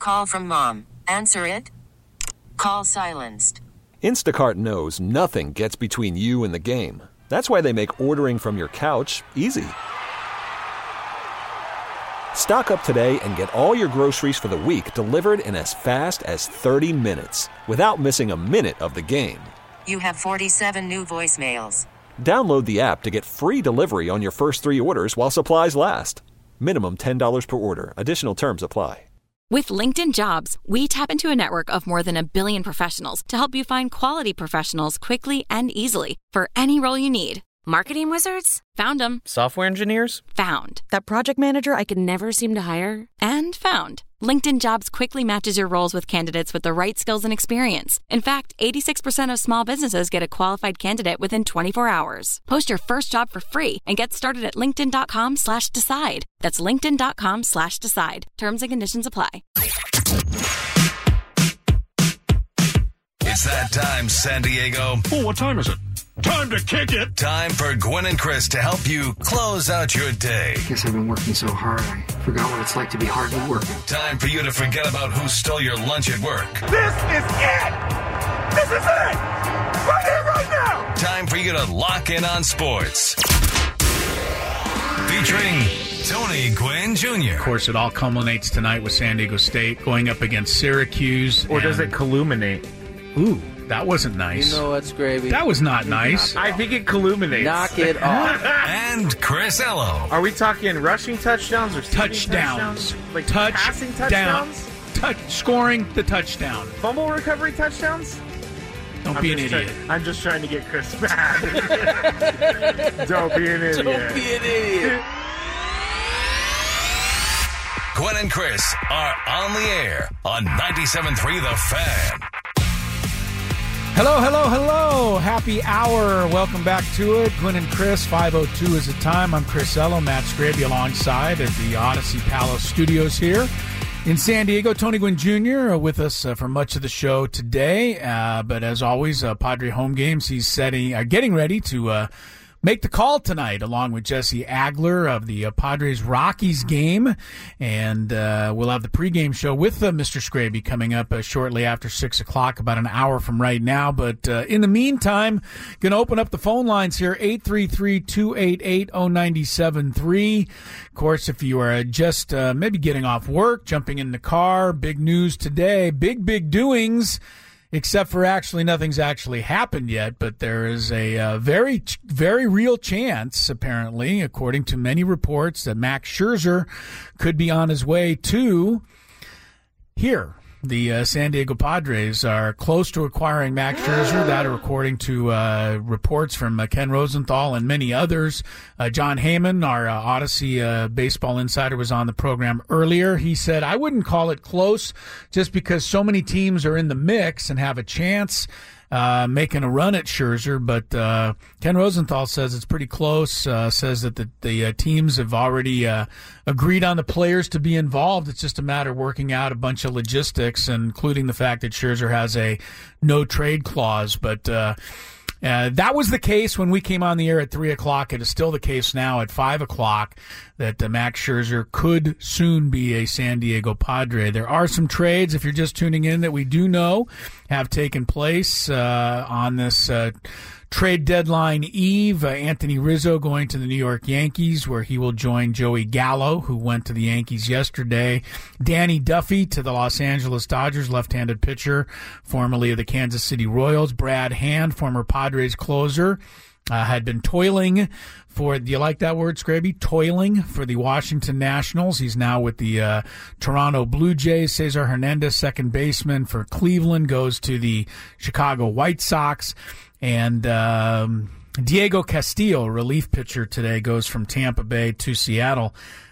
call from mom. Answer it. Call silenced. Instacart knows nothing gets between you and the game. That's why they make ordering from your couch easy. Stock up today and get all your groceries for the week delivered in as fast as 30 minutes without missing a minute of the game. You have 47 new voicemails. Download the app to get free delivery on your first 3 orders while supplies last. Minimum $10 per order. Additional terms apply. With LinkedIn Jobs, we tap into a network of more than 1 billion professionals to help you find quality professionals quickly and easily for any role you need. Marketing wizards? Found them. Software engineers? Found. That project manager I could never seem to hire? And found. LinkedIn Jobs quickly matches your roles with candidates with the right skills and experience. In fact, 86% of small businesses get a qualified candidate within 24 hours. Post your first job for free and get started at linkedin.com/decide. That's linkedin.com/decide. Terms and conditions apply. It's that time, San Diego. Oh, what time is it? Time to kick it! Time for Gwen and Chris to help you close out your day. Guess I've been working so hard, I forgot what it's like to be hardly working. Time for you to forget about who stole your lunch at work. This is it! This is it! Right here, right now! Time for you to lock in on sports. Featuring Tony Gwynn Jr. Of course, it all culminates tonight with San Diego State going up against Syracuse. Or does it culminate? Ooh, that wasn't nice. You know what's gravy? That was not nice. I think it culminates. Knock it off. And Chris Ello. Are we talking rushing touchdowns or touchdowns? Like passing touchdowns? Scoring the touchdown. Fumble recovery touchdowns? Don't be an idiot. I'm just trying to get Chris mad. Don't be an idiot. Don't be an idiot. Gwen and Chris are on the air on 97.3 The Fan. Hello, hello, hello. Happy hour. Welcome back to it. Gwen and Chris, 5:02 is the time. I'm Chris Ello, Matt Scraby alongside at the Odyssey Palace Studios here in San Diego. Tony Gwynn Jr. with us for much of the show today. But as always, Padre home games. He's getting ready to make the call tonight, along with Jesse Agler of the Padres-Rockies game. And we'll have the pregame show with Mr. Scraby coming up shortly after 6 o'clock, about an hour from right now. But in the meantime, going to open up the phone lines here, 833-288-0973. Of course, if you are just maybe getting off work, jumping in the car, big news today, big doings. Except for nothing's actually happened yet, but there is a very, very real chance, apparently, according to many reports, that Max Scherzer could be on his way to here. The San Diego Padres are close to acquiring Max Scherzer. That, according to reports from Ken Rosenthal and many others. John Heyman, our Odyssey baseball insider, was on the program earlier. He said, I wouldn't call it close just because so many teams are in the mix and have a chance making a run at Scherzer, but Ken Rosenthal says it's pretty close, says that the teams have already agreed on the players to be involved. It's just a matter of working out a bunch of logistics, including the fact that Scherzer has a no-trade clause, but that was the case when we came on the air at 3 o'clock. It is still the case now at 5 o'clock that Max Scherzer could soon be a San Diego Padre. There are some trades, if you're just tuning in, that we do know have taken place on this trade deadline eve. Anthony Rizzo going to the New York Yankees, where he will join Joey Gallo, who went to the Yankees yesterday. Danny Duffy to the Los Angeles Dodgers, left-handed pitcher, formerly of the Kansas City Royals. Brad Hand, former Padres closer, had been toiling for, do you like that word, Scraby? Toiling for the Washington Nationals. He's now with the Toronto Blue Jays. Cesar Hernandez, second baseman for Cleveland, goes to the Chicago White Sox. And Diego Castillo, relief pitcher today, goes from Tampa Bay to Seattle.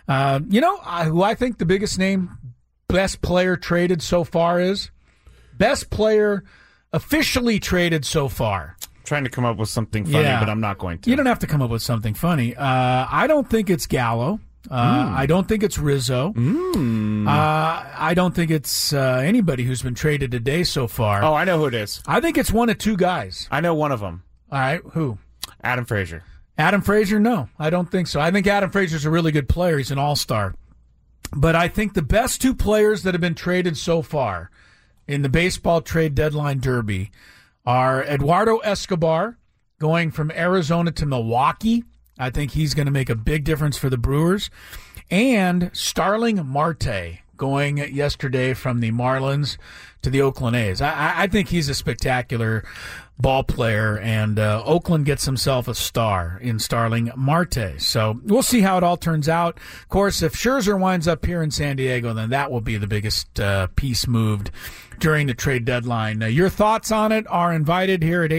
Who I think the biggest name, best player traded so far is? Best player officially traded so far. Trying to come up with something funny, but I'm not going to. You don't have to come up with something funny. I don't think it's Gallo. I don't think it's Rizzo. I don't think it's anybody who's been traded today so far. Oh, I know who it is. I think it's one of two guys. I know one of them. All right, who? Adam Frazier. Adam Frazier? No, I don't think so. I think Adam Frazier's a really good player. He's an all-star. But I think the best two players that have been traded so far in the baseball trade deadline derby are Eduardo Escobar going from Arizona to Milwaukee. I think he's going to make a big difference for the Brewers. And Starling Marte going yesterday from the Marlins to the Oakland A's. I think he's a spectacular ball player, and Oakland gets himself a star in Starling Marte. So we'll see how it all turns out. Of course, if Scherzer winds up here in San Diego, then that will be the biggest piece moved during the trade deadline. Your thoughts on it are invited here at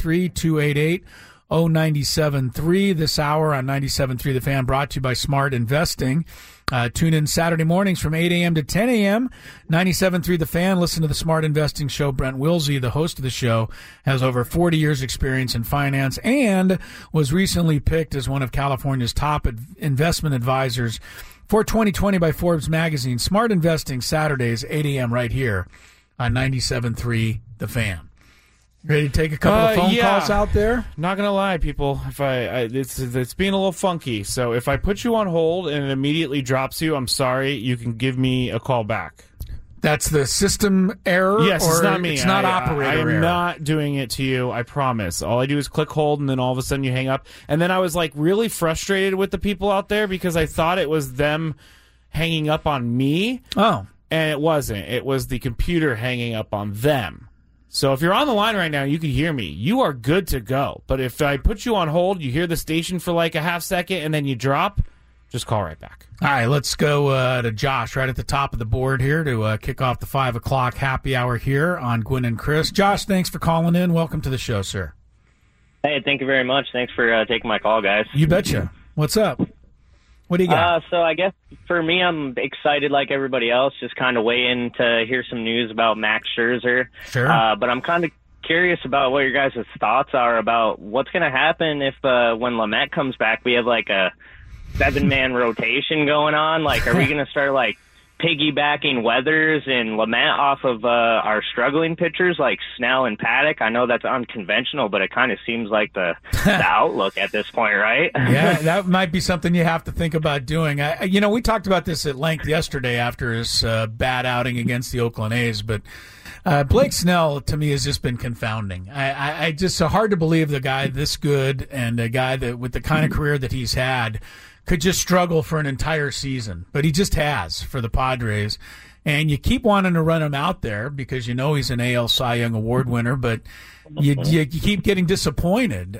833-288-0973 this hour on 97.3 The Fan, brought to you by Smart Investing. Tune in Saturday mornings from 8 a.m. to 10 a.m. 97.3 The Fan. Listen to the Smart Investing Show. Brent Wilsey, the host of the show, has over 40 years experience in finance and was recently picked as one of California's top investment advisors for 2020 by Forbes magazine. Smart Investing, Saturdays, 8 a.m. right here on 97.3 The Fan. Ready to take a couple of phone calls out there? Not gonna lie, people. If it's being a little funky. So if I put you on hold and it immediately drops you, I'm sorry. You can give me a call back. That's the system error? Yes, or it's not me. It's not operator error. I'm not doing it to you, I promise. All I do is click hold, and then all of a sudden you hang up. And then I was like really frustrated with the people out there because I thought it was them hanging up on me. Oh. And it wasn't. It was the computer hanging up on them. So if you're on the line right now, you can hear me. You are good to go. But if I put you on hold, you hear the station for like a half second, and then you drop, just call right back. All right, let's go to Josh right at the top of the board here to kick off the 5 o'clock happy hour here on Gwynn and Chris. Josh, thanks for calling in. Welcome to the show, sir. Hey, thank you very much. Thanks for taking my call, guys. You betcha. What's up? What do you got? So I guess for me, I'm excited like everybody else, just kind of waiting to hear some news about Max Scherzer. Sure. But I'm kind of curious about what your guys' thoughts are about what's going to happen if when Lamet comes back, we have like a 7-man rotation going on. Like, are we going to start like piggybacking Weathers and Lamet off of our struggling pitchers like Snell and Paddock? I know that's unconventional, but it kind of seems like the outlook at this point, right? Yeah, that might be something you have to think about doing. We talked about this at length yesterday after his bad outing against the Oakland A's, but Blake Snell, to me, has just been confounding. I just so hard to believe the guy this good and a guy that with the kind of career that he's had could just struggle for an entire season, but he just has for the Padres. And you keep wanting to run him out there because you know he's an AL Cy Young Award winner, but you keep getting disappointed.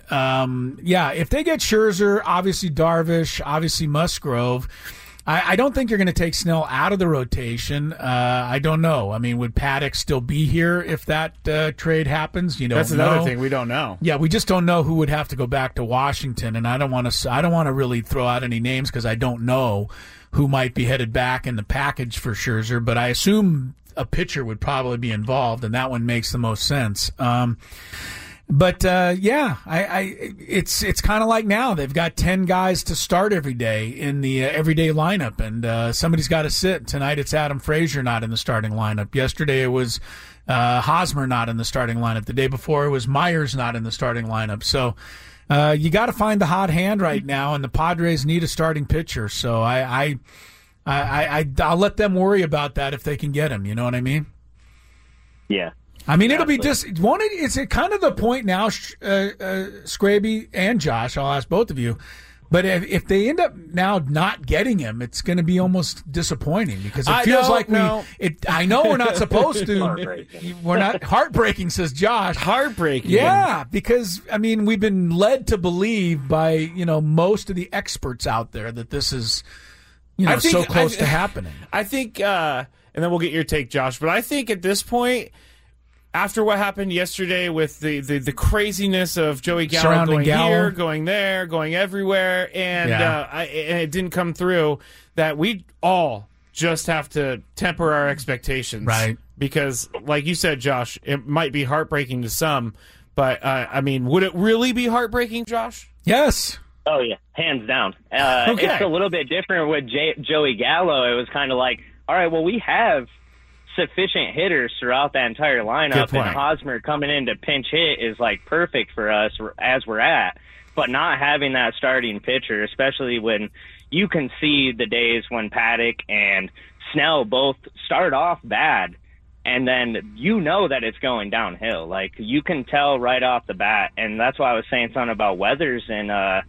If they get Scherzer, obviously Darvish, obviously Musgrove, I don't think you're going to take Snell out of the rotation. I don't know. I mean, would Paddock still be here if that trade happens? That's another thing we don't know. Yeah, we just don't know who would have to go back to Washington, and I don't want to really throw out any names because I don't know who might be headed back in the package for Scherzer. But I assume a pitcher would probably be involved, and that one makes the most sense. It's kind of like now they've got 10 guys to start every day in the everyday lineup, and somebody's got to sit. Tonight it's Adam Frazier not in the starting lineup. Yesterday it was Hosmer not in the starting lineup. The day before it was Myers not in the starting lineup. So you got to find the hot hand right now, and the Padres need a starting pitcher. So I'll let them worry about that if they can get him. You know what I mean? Yeah. I mean, it'll be just won't it? It's kind of the point now, Scraby and Josh. I'll ask both of you, but if they end up now not getting him, it's going to be almost disappointing because it feels like I know we're not supposed to. We're not heartbreaking, says Josh. Heartbreaking. Yeah, because I mean we've been led to believe by most of the experts out there that this is so close to happening. I think, and then we'll get your take, Josh. But I think at this point, after what happened yesterday with the craziness of Joey Gallo going here, going there, going everywhere, and it didn't come through, that we all just have to temper our expectations. Right. Because, like you said, Josh, it might be heartbreaking to some, but, would it really be heartbreaking, Josh? Yes. Oh, yeah, hands down. Okay. It's a little bit different with Joey Gallo. It was kind of like, all right, well, we have sufficient hitters throughout that entire lineup, and Hosmer coming in to pinch hit is like perfect for us as we're at. But not having that starting pitcher, especially when you can see the days when Paddock and Snell both start off bad, and then you know that it's going downhill. Like, you can tell right off the bat, and that's why I was saying something about Weathers and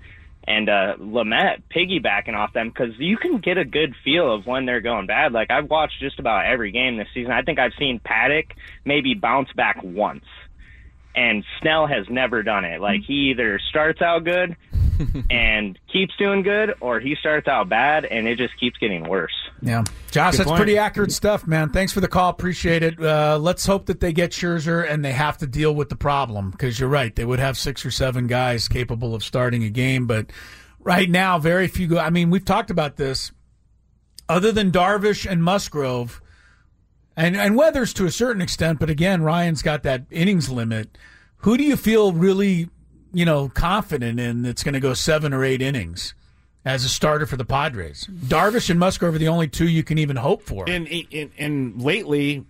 Lamet piggybacking off them, because you can get a good feel of when they're going bad. Like, I've watched just about every game this season. I think I've seen Paddock maybe bounce back once, and Snell has never done it. Like, he either starts out good and keeps doing good, or he starts out bad and it just keeps getting worse. Yeah. Josh, that's pretty accurate stuff, man. Thanks for the call. Appreciate it. Let's hope that they get Scherzer and they have to deal with the problem, because you're right. They would have 6 or 7 guys capable of starting a game, but right now, very few. I mean, we've talked about this. Other than Darvish and Musgrove, and Weathers to a certain extent, but again, Ryan's got that innings limit. Who do you feel really, confident in that's going to go 7 or 8 innings as a starter for the Padres? Darvish and Musgrove are the only 2 you can even hope for. And lately,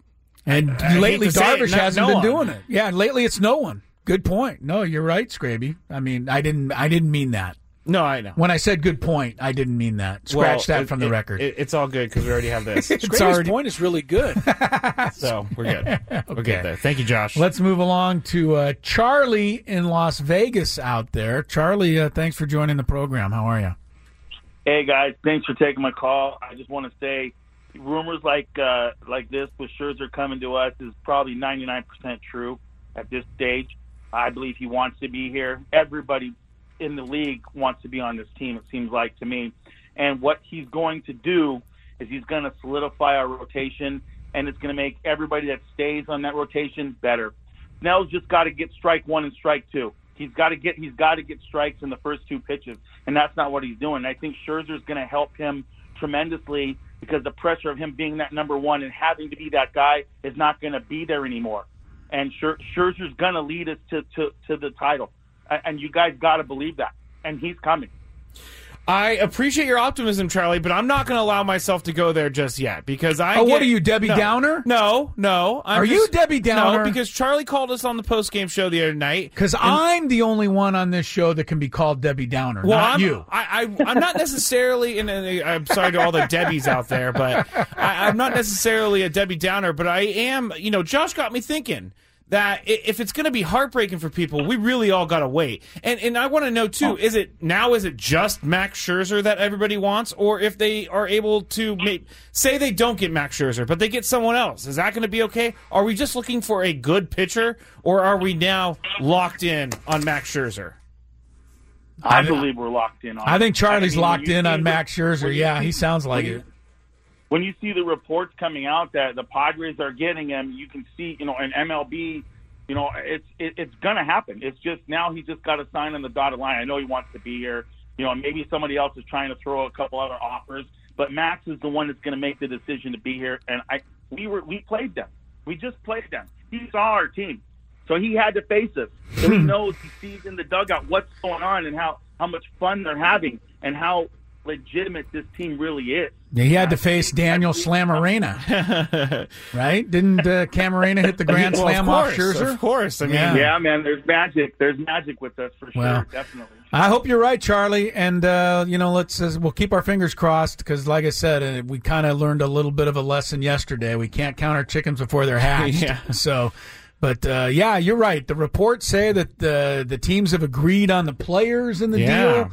Darvish hasn't been doing it. Yeah, lately it's no one. Good point. No, you're right, Scraby. I mean, I didn't mean that. No, I know. When I said good point, I didn't mean that. Scratch that from the record. It's all good because we already have this. Scraby's point is really good. So we're good. Okay. We're good there. Thank you, Josh. Let's move along to Charlie in Las Vegas out there. Charlie, thanks for joining the program. How are you? Hey, guys. Thanks for taking my call. I just want to say rumors like this with Scherzer coming to us is probably 99% true at this stage. I believe he wants to be here. Everybody in the league wants to be on this team, it seems like to me. And what he's going to do is he's going to solidify our rotation, and it's going to make everybody that stays on that rotation better. Snell's just got to get strike 1 and strike 2. He's got to get strikes in the first 2 pitches, and that's not what he's doing. I think Scherzer's going to help him tremendously, because the pressure of him being that number 1 and having to be that guy is not going to be there anymore. And Scherzer's going to lead us to the title. And you guys got to believe that. And he's coming. I appreciate your optimism, Charlie, but I'm not going to allow myself to go there just yet, because what are you, Debbie Downer? No. Are you Debbie Downer? No, because Charlie called us on the post-game show the other night. Because I'm the only one on this show that can be called Debbie Downer, not you. I'm not necessarily, and I'm sorry to all the Debbies out there, but I'm not necessarily a Debbie Downer, but I am, Josh got me thinking that if it's going to be heartbreaking for people, we really all got to wait. And I want to know, too, is it just Max Scherzer that everybody wants? Or if they are able to say they don't get Max Scherzer, but they get someone else, is that going to be okay? Are we just looking for a good pitcher, or are we now locked in on Max Scherzer? I believe we're locked in on I think Charlie's locked in on Max Scherzer. Yeah, he sounds like it. When you see the reports coming out that the Padres are getting him, you can see, in MLB, it's going to happen. It's just now he's just got to sign on the dotted line. I know he wants to be here. Maybe somebody else is trying to throw a couple other offers, but Max is the one that's going to make the decision to be here. And we played them. We just played them. He saw our team, so he had to face us. So he knows, he sees in the dugout what's going on and how much fun they're having and how legitimate this team really is. Yeah, he had to face Daniel Slamarena, right? Didn't Camarena hit the grand slam off Scherzer? Of course. I mean, yeah, man. There's magic. There's magic with us for sure. Definitely. I hope you're right, Charlie. And we'll keep our fingers crossed, because, like I said, we kind of learned a little bit of a lesson yesterday. We can't count our chickens before they're hatched. Yeah. So. But, you're right. The reports say that the teams have agreed on the players in the deal.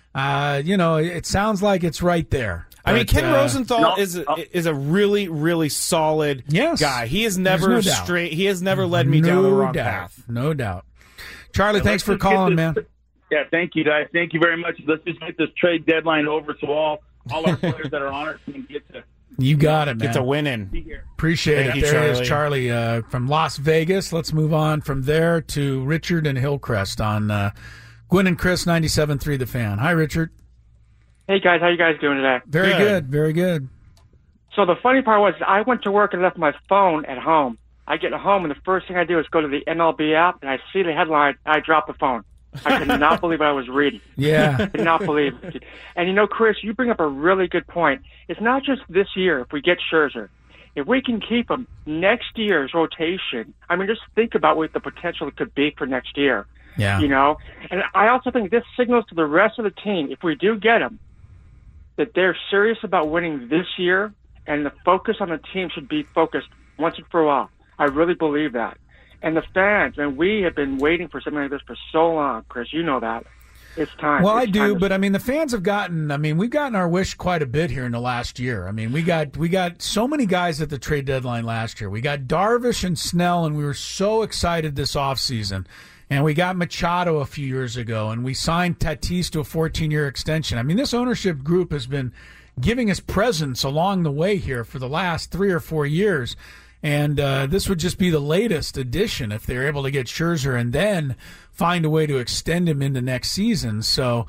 It sounds like it's right there. I mean, Ken Rosenthal is a really, really solid guy. He has never He has never led me down the wrong path. No doubt. Charlie, thanks for calling, man. Yeah, thank you, guys. Thank you very much. Let's just get this trade deadline over so all our players that are on our team get to. You got it, man. Get to winning. Appreciate it. There is Charlie from Las Vegas. Let's move on from there to Richard and Hillcrest on Gwynn and Chris, 97.3 The Fan. Hi, Richard. Hey, guys. How you guys doing today? Very good. Very good. So the funny part was I went to work and left my phone at home. I get home, and the first thing I do is go to the MLB app, and I see the headline, and I drop the phone. I could not believe what I was reading. Yeah. I could not believe it. And, Chris, you bring up a really good point. It's not just this year if we get Scherzer. If we can keep him next year's rotation, I mean, just think about what the potential could be for next year. Yeah. And I also think this signals to the rest of the team, if we do get him, that they're serious about winning this year, and the focus on the team should be focused once and for all. I really believe that. And the fans, and we have been waiting for something like this for so long, Chris. You know that. It's time. Well, it's I do, but I mean, the fans have gotten. I mean, we've gotten our wish quite a bit here in the last year. I mean, we got so many guys at the trade deadline last year. We got Darvish and Snell, and we were so excited this offseason. And we got Machado a few years ago, and we signed Tatis to a 14-year extension. I mean, this ownership group has been giving us presents along the way here for the last 3 or 4 years. And this would just be the latest addition if they're able to get Scherzer and then find a way to extend him into next season. So,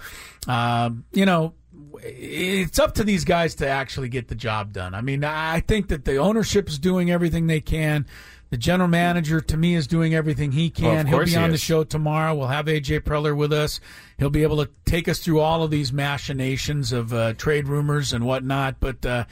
it's up to these guys to actually get the job done. I mean, I think that the ownership is doing everything they can. The general manager, to me, is doing everything he can. He'll be on the show tomorrow. We'll have A.J. Preller with us. He'll be able to take us through all of these machinations of trade rumors and whatnot. But,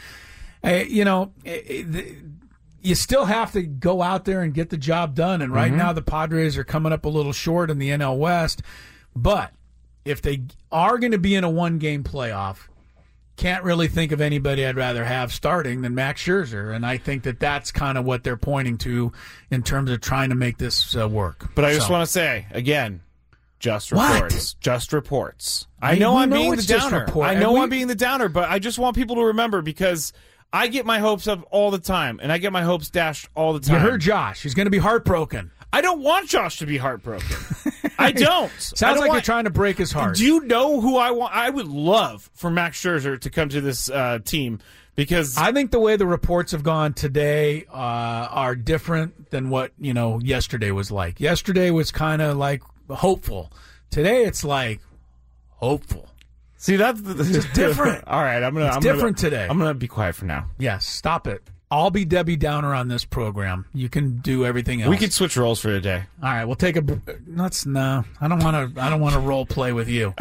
you still have to go out there and get the job done. And right now the Padres are coming up a little short in the NL West. But if they are going to be in a one-game playoff, can't really think of anybody I'd rather have starting than Max Scherzer. And I think that that's kind of what they're pointing to in terms of trying to make this work. But I just want to say, again, just reports. What? Just reports. I know I'm being the downer. I know I'm being the downer, but I just want people to remember because I get my hopes up all the time, and I get my hopes dashed all the time. You heard Josh. He's going to be heartbroken. I don't want Josh to be heartbroken. I don't. Sounds like you're trying to break his heart. Do you know who I want? I would love for Max Scherzer to come to this team because I think the way the reports have gone today are different than what yesterday was like. Yesterday was kind of like hopeful. Today it's like hopeful. See, that's just different. All right, I'm different today. I'm gonna be quiet for now. Yes, stop it. I'll be Debbie Downer on this program. You can do everything else. We could switch roles for today. All right, we'll take a. No, I don't want to role play with you.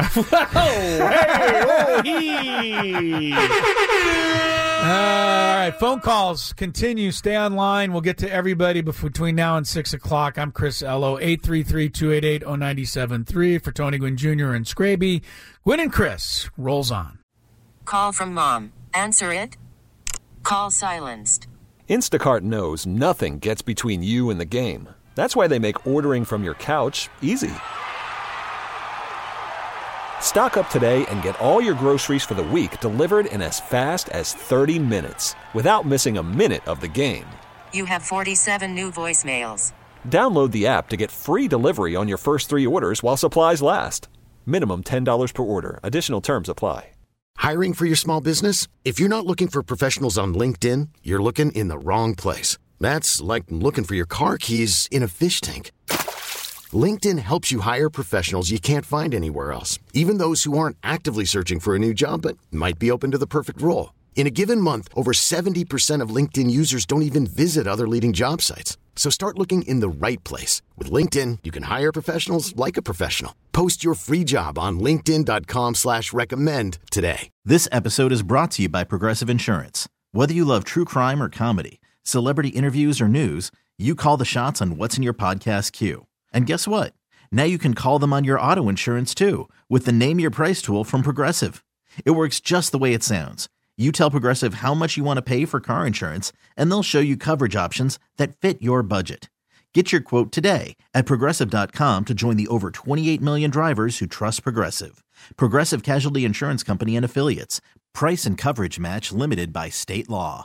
All right, phone calls continue. Stay online. We'll get to everybody between now and 6 o'clock. I'm Chris Ello, 833-288-0973 for Tony Gwynn Jr. and Scraby. Gwynn and Chris rolls on. Call from mom. Answer it. Call silenced. Instacart knows nothing gets between you and the game. That's why they make ordering from your couch easy. Stock up today and get all your groceries for the week delivered in as fast as 30 minutes without missing a minute of the game. You have 47 new voicemails. Download the app to get free delivery on your first 3 orders while supplies last. Minimum $10 per order. Additional terms apply. Hiring for your small business? If you're not looking for professionals on LinkedIn, you're looking in the wrong place. That's like looking for your car keys in a fish tank. LinkedIn helps you hire professionals you can't find anywhere else, even those who aren't actively searching for a new job but might be open to the perfect role. In a given month, over 70% of LinkedIn users don't even visit other leading job sites. So start looking in the right place. With LinkedIn, you can hire professionals like a professional. Post your free job on linkedin.com/recommend today. This episode is brought to you by Progressive Insurance. Whether you love true crime or comedy, celebrity interviews or news, you call the shots on what's in your podcast queue. And guess what? Now you can call them on your auto insurance too with the Name Your Price tool from Progressive. It works just the way it sounds. You tell Progressive how much you want to pay for car insurance, and they'll show you coverage options that fit your budget. Get your quote today at Progressive.com to join the over 28 million drivers who trust Progressive. Progressive Casualty Insurance Company and Affiliates. Price and coverage match limited by state law.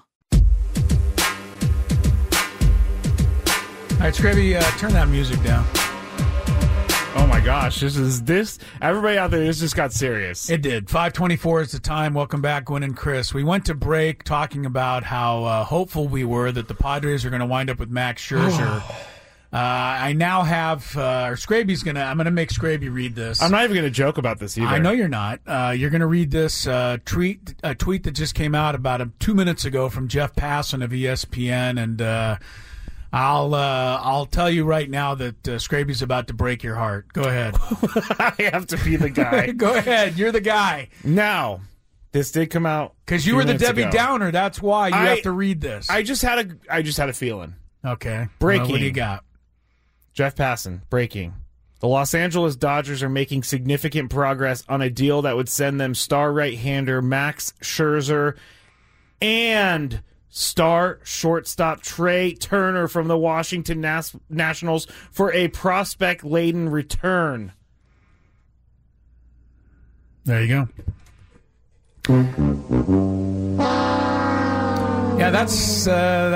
All right, Scraby, turn that music down. Oh my gosh, this everybody out there, this just got serious. It did. 5:24 is the time. Welcome back, Gwynn and Chris. We went to break talking about how hopeful we were that the Padres are going to wind up with Max Scherzer. I now have, Scraby's going to, I'm going to make Scraby read this. I'm not even going to joke about this either. I know you're not. You're going to read this tweet that just came out about 2 minutes ago from Jeff Passan of ESPN, and I'll tell you right now that Scraby's about to break your heart. Go ahead. I have to be the guy. Go ahead. You're the guy. Now, this did come out because you were the Debbie Downer. That's why you have to read this. I just had a feeling. Okay. Breaking. What do you got? Jeff Passan breaking. The Los Angeles Dodgers are making significant progress on a deal that would send them star right-hander Max Scherzer and star shortstop Trey Turner from the Washington Nationals for a prospect-laden return. There you go. Yeah, that's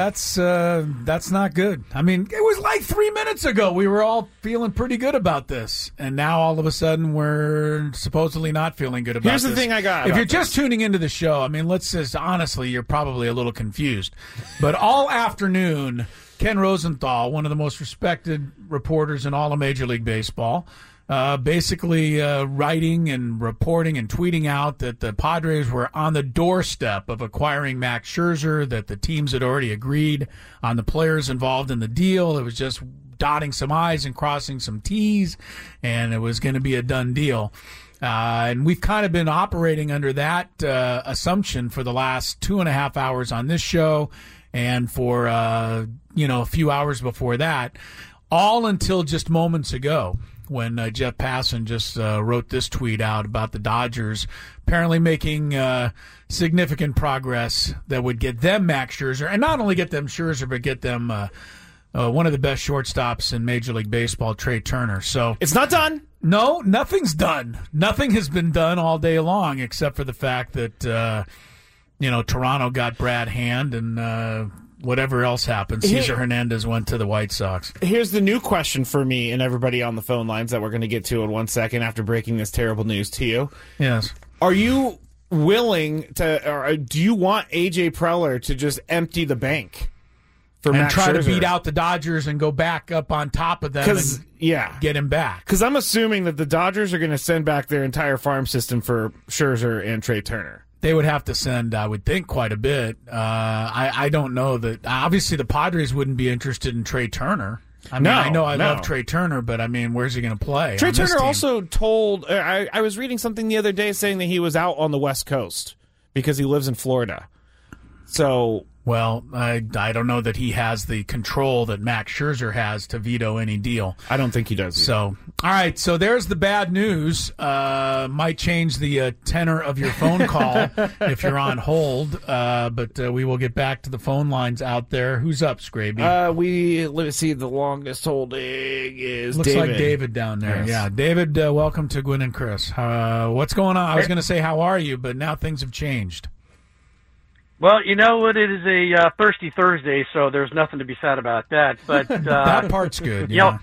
not good. I mean, it was like 3 minutes ago we were all feeling pretty good about this, and now all of a sudden we're supposedly not feeling good about this. Here's the thing I got. If you're just tuning into the show, I mean, let's just honestly, you're probably a little confused. But all afternoon, Ken Rosenthal, one of the most respected reporters in all of Major League Baseball, basically writing and reporting and tweeting out that the Padres were on the doorstep of acquiring Max Scherzer, that the teams had already agreed on the players involved in the deal. It was just dotting some I's and crossing some T's, and it was going to be a done deal. And we've kind of been operating under that assumption for the last 2.5 hours on this show and for a few hours before that, all until just moments ago, when Jeff Passan just wrote this tweet out about the Dodgers apparently making significant progress that would get them Max Scherzer, and not only get them Scherzer, but get them one of the best shortstops in Major League Baseball, Trey Turner. So it's not done. No, nothing's done. Nothing has been done all day long, except for the fact that Toronto got Brad Hand and. Whatever else happens, Cesar Hernandez went to the White Sox. Here's the new question for me and everybody on the phone lines that we're going to get to in 1 second after breaking this terrible news to you. Yes. Are you willing to, or do you want A.J. Preller to just empty the bank for Max Scherzer? to beat out the Dodgers and go back up on top of them and get him back? Because I'm assuming that the Dodgers are going to send back their entire farm system for Scherzer and Trey Turner. They would have to send, I would think, quite a bit. I don't know that. Obviously, the Padres wouldn't be interested in Trey Turner. I love Trey Turner, but I mean, where's he going to play? Trey Turner also told. I was reading something the other day saying that he was out on the West Coast because he lives in Florida. So. Well, I don't know that he has the control that Max Scherzer has to veto any deal. I don't think he does either. So, all right, so there's the bad news. Might change the tenor of your phone call if you're on hold, but we will get back to the phone lines out there. Who's up, Scraby? Let's see, the longest holding is Looks David. like David down there. Yes. Yeah, David, welcome to Gwynn and Chris. What's going on? I was going to say, how are you? But now things have changed. Well, you know what? It is a Thirsty Thursday, so there's nothing to be said about that. But that part's good. Yeah.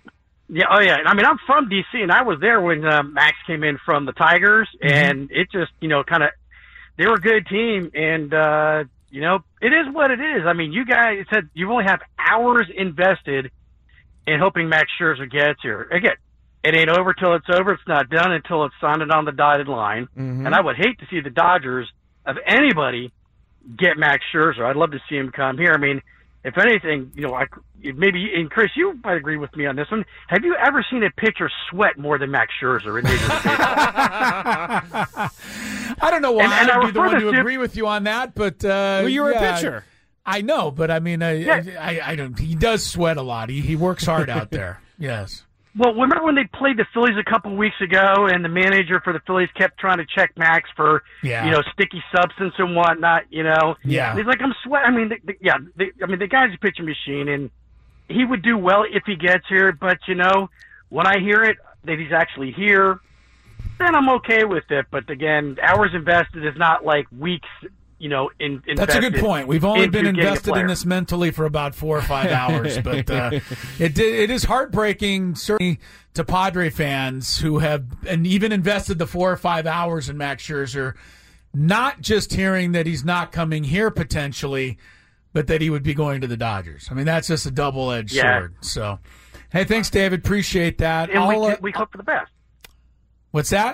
I mean, I'm from D.C., and I was there when Max came in from the Tigers, and it just, kind of, they were a good team, and, it is what it is. I mean, you guys said you only have hours invested in hoping Max Scherzer gets here. Again, it ain't over till it's over. It's not done until it's signed on the dotted line. Mm-hmm. And I would hate to see the Dodgers, of anybody, get Max Scherzer. I'd love to see him come here. I mean, if anything, maybe, and Chris, you might agree with me on this one. Have you ever seen a pitcher sweat more than Max Scherzer in Major League Baseball? I don't know why I'd be the one to agree with you on that, but you were a pitcher. I know, but I mean, I don't. He does sweat a lot. He works hard out there. Yes. Well, remember when they played the Phillies a couple weeks ago, and the manager for the Phillies kept trying to check Max for, sticky substance and whatnot. Yeah. And he's like, I'm sweating. I mean, the guy's a pitching machine, and he would do well if he gets here. But when I hear it that he's actually here, then I'm okay with it. But again, hours invested is not like weeks. That's a good point. We've only been invested in this mentally for about 4 or 5 hours, but it is heartbreaking, certainly to Padre fans who have and even invested the 4 or 5 hours in Max Scherzer, not just hearing that he's not coming here potentially, but that he would be going to the Dodgers. I mean, that's just a double-edged sword. So, hey, thanks, David. Appreciate that. And we hope for the best. What's that?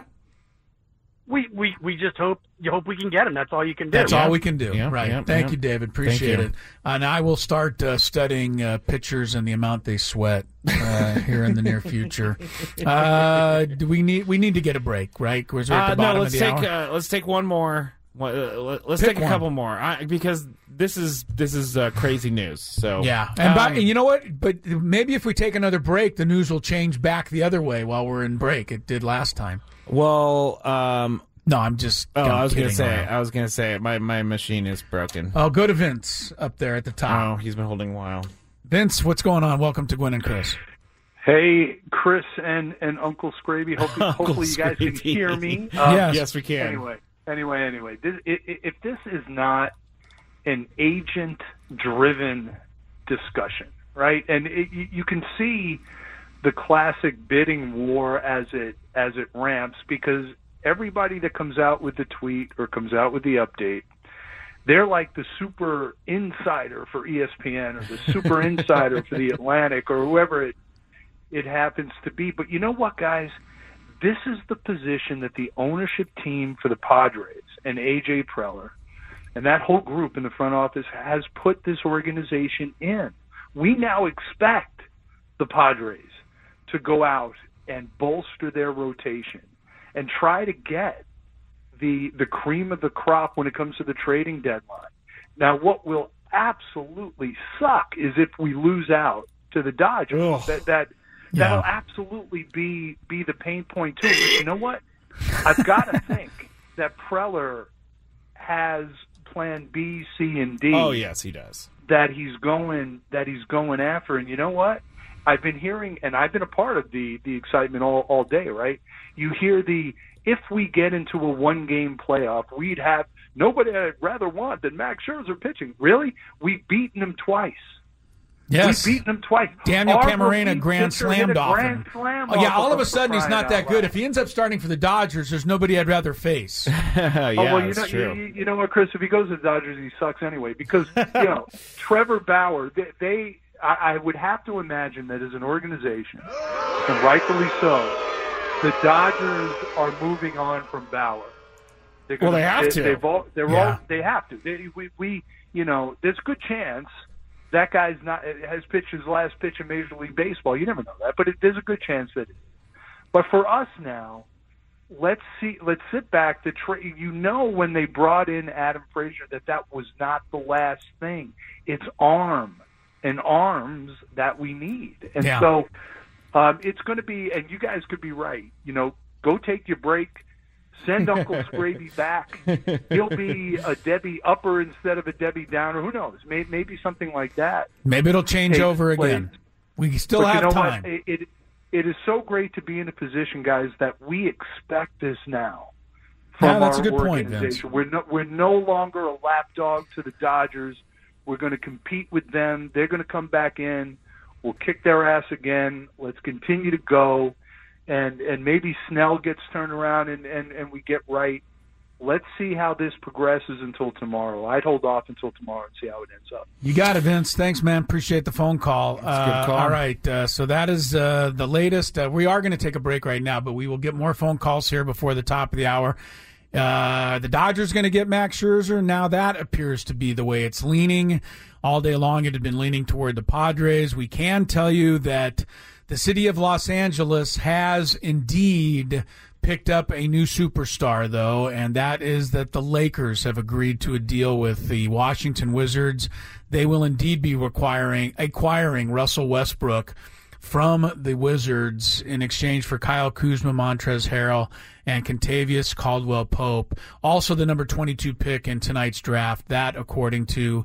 We just hope we can get him. That's all you can do. That's all we can do. Right. Thank you, David. Appreciate it. And I will start studying pitchers and the amount they sweat here in the near future. Do we need to get a break, right? Because we're at the bottom of the hour. Let's take one more Let's take a couple more because this is crazy news. So yeah, and you know what? But maybe if we take another break, the news will change back the other way while we're in break. It did last time. Well, no, I'm just. I was gonna say my machine is broken. Oh, go to Vince up there at the top. Oh, he's been holding a while. Vince, what's going on? Welcome to Gwynn and Chris. Hey, Chris and Uncle Scraby. Hopefully you guys can hear me. Yes, we can. Anyway, if this is not an agent-driven discussion, right? And you can see the classic bidding war as it ramps, because everybody that comes out with the tweet or comes out with the update, they're like the super insider for ESPN or the super insider for the Atlantic or whoever it happens to be. But you know what, guys? This is the position that the ownership team for the Padres and A.J. Preller and that whole group in the front office has put this organization in. We now expect the Padres to go out and bolster their rotation and try to get the cream of the crop when it comes to the trading deadline. Now, what will absolutely suck is if we lose out to the Dodgers. That'll absolutely be the pain point too. But you know what? I've got to think that Preller has plan B, C, and D. Oh yes, he does. That he's going after. And you know what? I've been hearing, and I've been a part of the excitement all day. Right? You hear if we get into a one-game playoff, we'd have nobody I'd rather want than Max Scherzer pitching. Really? We've beaten him twice. Yes. We've beaten him twice. Daniel Camarena grand slammed off him. All of a sudden he's not that good. If he ends up starting for the Dodgers, there's nobody I'd rather face. That's true. You know what, Chris? If he goes to the Dodgers, he sucks anyway. Because Trevor Bauer, I would have to imagine that as an organization, and rightfully so, the Dodgers are moving on from Bauer. They have to. They have to. There's a good chance. That guy's has pitched his last pitch in Major League Baseball. You never know that, but there's a good chance that it is. But for us now, let's sit back. When they brought in Adam Frazier, that was not the last thing. It's arms that we need, and so it's going to be. And you guys could be right. Go take your break. Send Uncle Scraby back. He'll be a Debbie upper instead of a Debbie downer. Who knows? Maybe something like that. Maybe it'll change over again. We still have time. It is so great to be in a position, guys, that we expect this now from that's our a good point, organization. Vince. We're no longer a lapdog to the Dodgers. We're going to compete with them. They're going to come back in. We'll kick their ass again. Let's continue to go. And maybe Snell gets turned around and we get right. Let's see how this progresses until tomorrow. I'd hold off until tomorrow and see how it ends up. You got it, Vince. Thanks, man. Appreciate the phone call. That's a good call. All right, so that is the latest. We are going to take a break right now, but we will get more phone calls here before the top of the hour. The Dodgers going to get Max Scherzer. Now that appears to be the way it's leaning. All day long it had been leaning toward the Padres. We can tell you that the city of Los Angeles has indeed picked up a new superstar, though, and that is that the Lakers have agreed to a deal with the Washington Wizards. They will indeed be acquiring Russell Westbrook from the Wizards in exchange for Kyle Kuzma, Montrezl Harrell, and Kentavious Caldwell-Pope. Also the number 22 pick in tonight's draft, that according to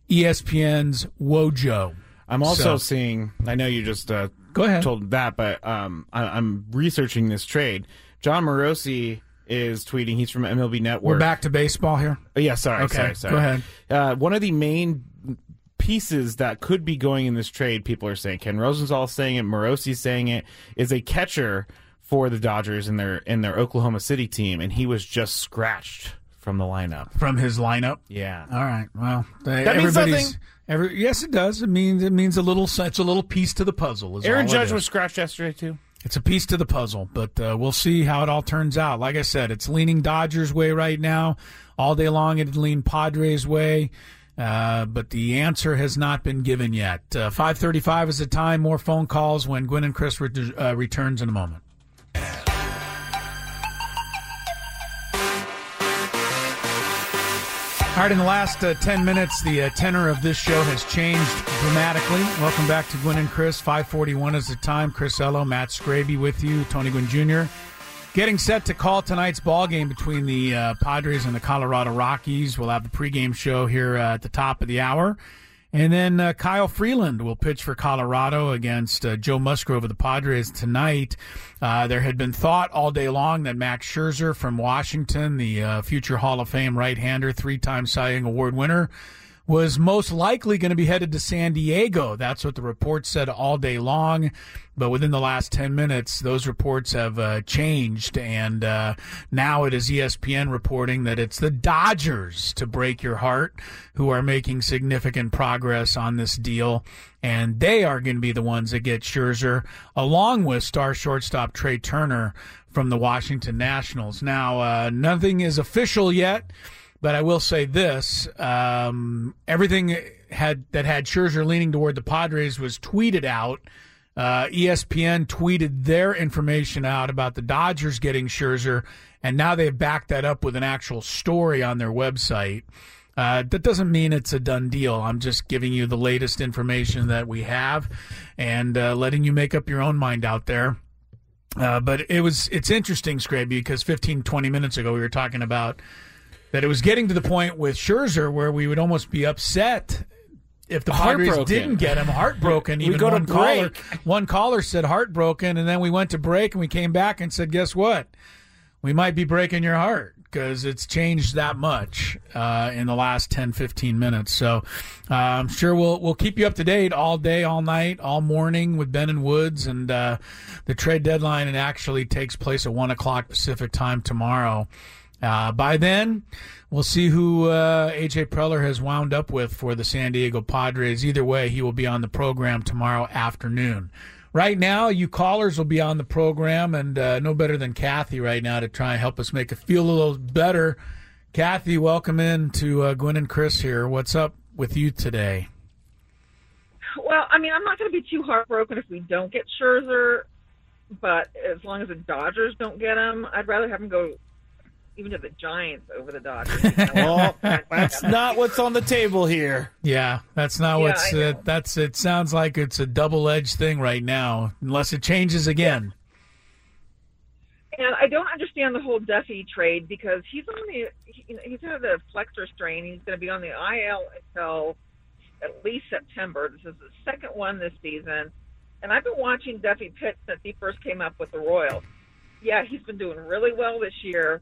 ESPN's Wojo. I'm also seeing, I know you just go ahead. Told that, but I'm researching this trade. John Morosi is tweeting. He's from MLB Network. We're back to baseball here? Yeah, sorry. Okay, sorry. Go ahead. One of the main pieces that could be going in this trade, people are saying, Ken Rosenthal saying it, Morosi's saying it, is a catcher for the Dodgers in their Oklahoma City team, and he was just scratched from the lineup. From his lineup? Yeah. All right. Well, that means something. Yes, it does. It means a little. It's a little piece to the puzzle. Aaron Judge was scratched yesterday too. It's a piece to the puzzle, but we'll see how it all turns out. Like I said, it's leaning Dodgers' way right now. All day long, it leaned Padres' way, but the answer has not been given yet. 5:35 is the time. More phone calls when Gwynn and Chris returns in a moment. All right, in the last 10 minutes, the tenor of this show has changed dramatically. Welcome back to Gwynn and Chris. 5:41 is the time. Chris Ello, Matt Scraby with you, Tony Gwynn Jr. Getting set to call tonight's ball game between the Padres and the Colorado Rockies. We'll have the pregame show here at the top of the hour. And then Kyle Freeland will pitch for Colorado against Joe Musgrove of the Padres tonight. There had been thought all day long that Max Scherzer from Washington, the future Hall of Fame right-hander, 3-time Cy Young Award winner, was most likely going to be headed to San Diego. That's what the reports said all day long. But within the last 10 minutes, those reports have changed. And now it is ESPN reporting that it's the Dodgers, to break your heart, who are making significant progress on this deal. And they are going to be the ones that get Scherzer, along with star shortstop Trey Turner from the Washington Nationals. Now, nothing is official yet. But I will say this, everything that had Scherzer leaning toward the Padres was tweeted out. ESPN tweeted their information out about the Dodgers getting Scherzer, and now they've backed that up with an actual story on their website. That doesn't mean it's a done deal. I'm just giving you the latest information that we have and letting you make up your own mind out there. But it's interesting, Scraby, because 15, 20 minutes ago we were talking about that it was getting to the point with Scherzer where we would almost be upset if the Padres didn't get him. Heartbroken. Even one caller said heartbroken, and then we went to break, and we came back and said, guess what? We might be breaking your heart because it's changed that much in the last 10, 15 minutes. So I'm sure we'll keep you up to date all day, all night, all morning with Ben and Woods. And the trade deadline, it actually takes place at 1 o'clock Pacific time tomorrow. By then, we'll see who A.J. Preller has wound up with for the San Diego Padres. Either way, he will be on the program tomorrow afternoon. Right now, you callers will be on the program, and no better than Kathy right now to try and help us make it feel a little better. Kathy, welcome in to Gwynn and Chris here. What's up with you today? Well, I mean, I'm not going to be too heartbroken if we don't get Scherzer, but as long as the Dodgers don't get him, I'd rather have him go even to the Giants over the Dodgers. Well, that's not what's on the table here. Yeah, that's not what's. It sounds like it's a double-edged thing right now, unless it changes again. And I don't understand the whole Duffy trade because he's had the flexor strain. He's going to be on the IL until at least September. This is the second one this season, and I've been watching Duffy pitch since he first came up with the Royals. Yeah, he's been doing really well this year.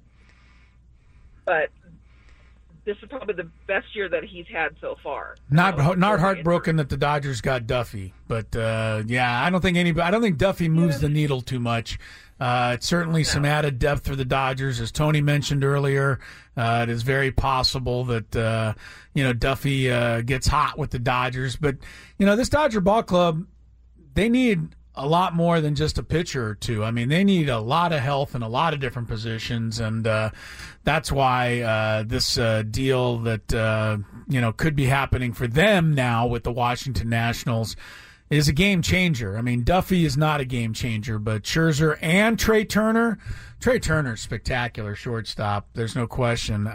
But this is probably the best year that he's had so far. Not heartbroken that the Dodgers got Duffy, but I don't think Duffy moves the needle too much. It's certainly some added depth for the Dodgers, as Tony mentioned earlier. It is very possible that Duffy gets hot with the Dodgers, but this Dodger ball club, they need a lot more than just a pitcher or two. I mean, they need a lot of health in a lot of different positions, and that's why this deal that could be happening for them now with the Washington Nationals is a game changer. I mean, Duffy is not a game changer, but Scherzer and Trey Turner's spectacular shortstop. There's no question.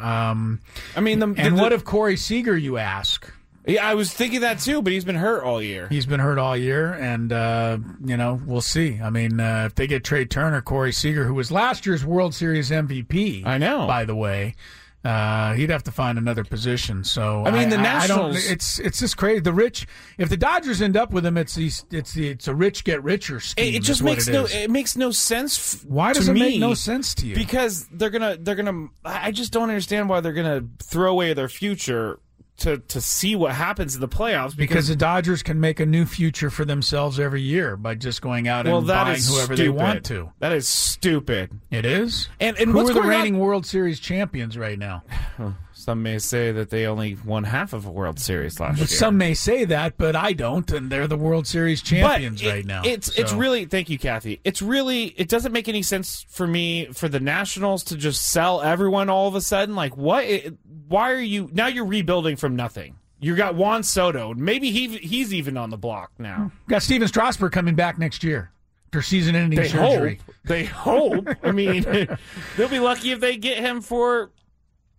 What of Corey Seager, you ask? Yeah, I was thinking that too, but he's been hurt all year. And we'll see. I mean, if they get Trey Turner, Corey Seager, who was last year's World Series MVP, I know, by the way, he'd have to find another position. So I mean, the Nationals. It's just crazy. If the Dodgers end up with him, it's a rich get richer scheme. It just makes no sense. Why does it make no sense to you? Because they're gonna. I just don't understand why they're gonna throw away their future to see what happens in the playoffs. Because the Dodgers can make a new future for themselves every year by just going out and buying whoever they want to. That is stupid. It is? And who are the reigning World Series champions right now? Some may say that they only won half of a World Series last year. Some may say that, but I don't, and they're the World Series champions right now. It's really, thank you, Kathy. It doesn't make any sense for me for the Nationals to just sell everyone all of a sudden. Like, what? Why are you now? You're rebuilding from nothing. You got Juan Soto. Maybe he's even on the block now. Got Steven Strasburg coming back next year after season-ending surgery. They hope. I mean, they'll be lucky if they get him for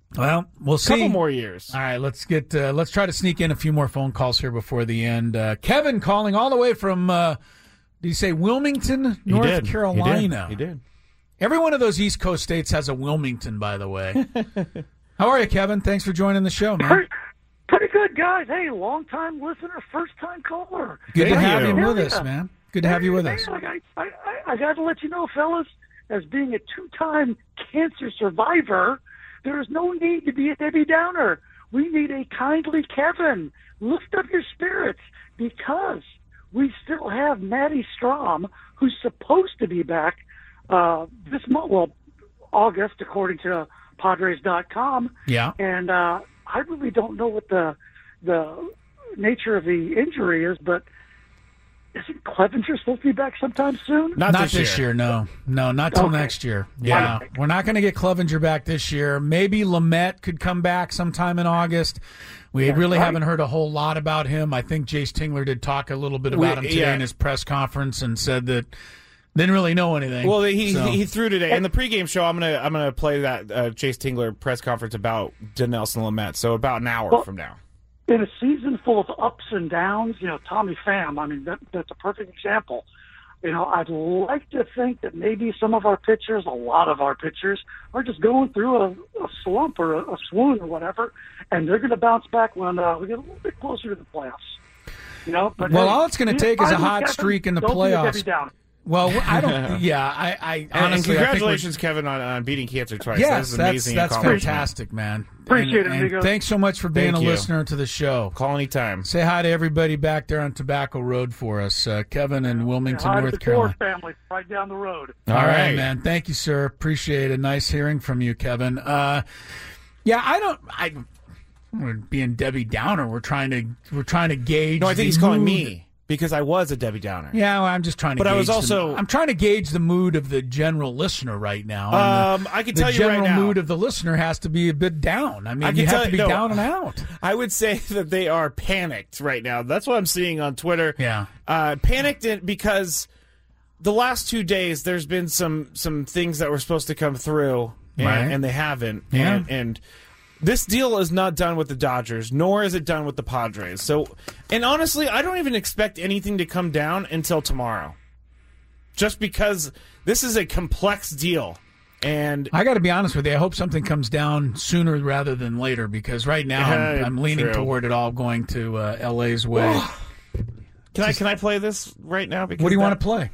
Well, we'll see. Couple more years. All right, let's try to sneak in a few more phone calls here before the end. Kevin calling all the way from, did you say Wilmington, North Carolina? He did. Every one of those East Coast states has a Wilmington, by the way. How are you, Kevin? Thanks for joining the show, man. Pretty good, guys. Hey, long-time listener, first-time caller. Good to have you with us, man. Good to have you with us. I got to let you know, fellas, as being a two-time cancer survivor, there is no need to be a Debbie Downer. We need a kindly Kevin. Lift up your spirits because we still have Maddie Strom, who's supposed to be back this month, well, August, according to Padres.com. Yeah. And I really don't know what the nature of the injury is, but isn't Clevenger supposed to be back sometime soon? Not this year, no. No, not till next year. Yeah, we're not going to get Clevenger back this year. Maybe Lamet could come back sometime in August. We haven't heard a whole lot about him. I think Jace Tingler did talk a little bit about him today in his press conference and said that didn't really know anything. Well, he threw today in the pregame show. I'm gonna play that Jace Tingler press conference about Dinelson Lamet. So about an hour from now. In a season full of ups and downs, Tommy Pham, I mean, that's a perfect example. I'd like to think that maybe some of our pitchers, a lot of our pitchers, are just going through a slump or a swoon or whatever, and they're going to bounce back when we get a little bit closer to the playoffs. But all it's going to take is a hot streak in the playoffs. Well, I don't. Yeah, I honestly. And congratulations, Kevin, on beating cancer twice. Yes, that's amazing. That's fantastic, man. Appreciate it, and thanks so much for being a listener to the show. Call anytime. Say hi to everybody back there on Tobacco Road for us, Kevin in Wilmington, North Carolina. Family, right down the road. All right, man. Thank you, sir. Appreciate it. Nice hearing from you, Kevin. We're being Debbie Downer. We're trying to gauge. No, I think he's calling me. Because I was a Debbie Downer. Yeah, well, I'm just trying to. But gauge I was also. I'm trying to gauge the mood of the general listener right now. I can tell you right now. The general mood of the listener has to be a bit down. I mean, you have to be down and out. I would say that they are panicked right now. That's what I'm seeing on Twitter. Yeah, panicked because the last 2 days there's been some things that were supposed to come through and they haven't. Yeah. And this deal is not done with the Dodgers, nor is it done with the Padres. So, and honestly, I don't even expect anything to come down until tomorrow. Just because this is a complex deal. And I got to be honest with you, I hope something comes down sooner rather than later, because right now I'm leaning toward it all going to LA's way. Can I play this right now? Because what do you want to play?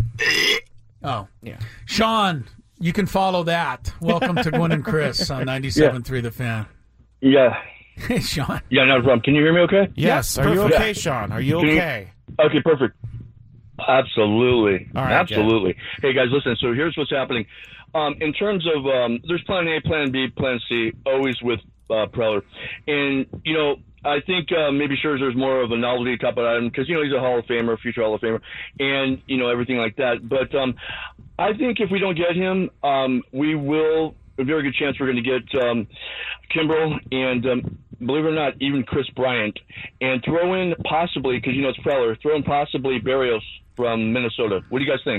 Oh, yeah. Sean, you can follow that. Welcome to Gwen and Chris on 97.3 The Fan. Yeah. Hey, Sean. Yeah, no problem. Can you hear me okay? Yes. Are you okay, Sean? Are you okay? Okay, perfect. Absolutely. All right, absolutely. Hey, guys, listen. So here's what's happening. In terms of, there's plan A, plan B, plan C, always with Preller. And, I think maybe Scherzer's more of a novelty type of item because, he's a Hall of Famer, future Hall of Famer, and, everything like that. But I think if we don't get him, we will – a very good chance we're going to get Kimbrel and, believe it or not, even Chris Bryant. And throw in possibly, because it's Preller, throw in possibly Berrios from Minnesota. What do you guys think?